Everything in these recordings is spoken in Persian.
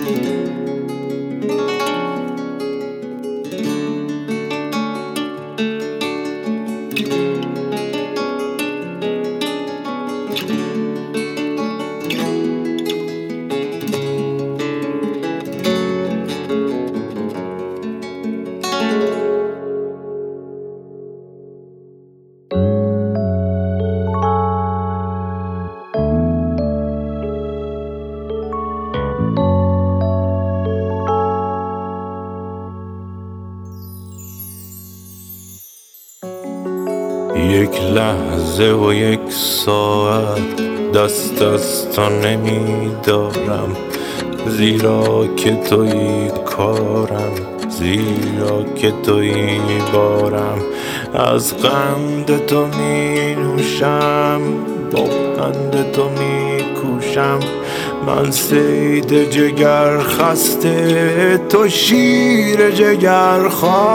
یک لحظه و یک ساعت دست از تو نمیدارم، زیرا که تویی کارم، زیرا که تویی بارم. از قند تو می نوشم، با پند تو می کوشم. من صید جگر خسته، تو شیر جگر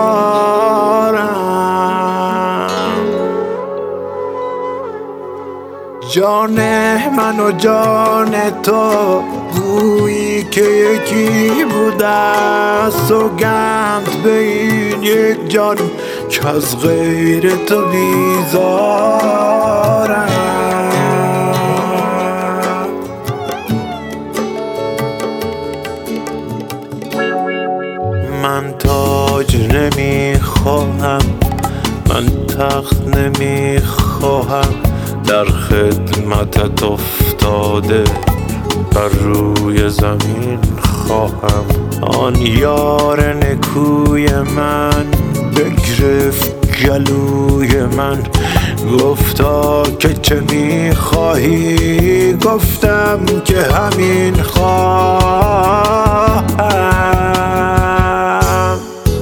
خوارم. جان من و جان تو گویی که یکی بوده، سوگند به این یک جان که از غیر تو بیزارم. من تاج نمیخواهم، من تخت نمیخواهم، در خدمتت افتاده بر روی زمین خواهم. آن یار نکوی من بگرفت گلوی من، گفتا که چه میخواهی؟ گفتم که همین خواهم.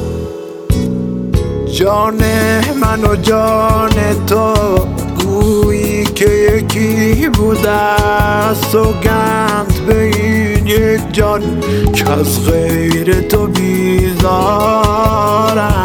جان من و جان تو گویی که یکی بوده، سوگند به این یک جان که از غیر تو بیزارم.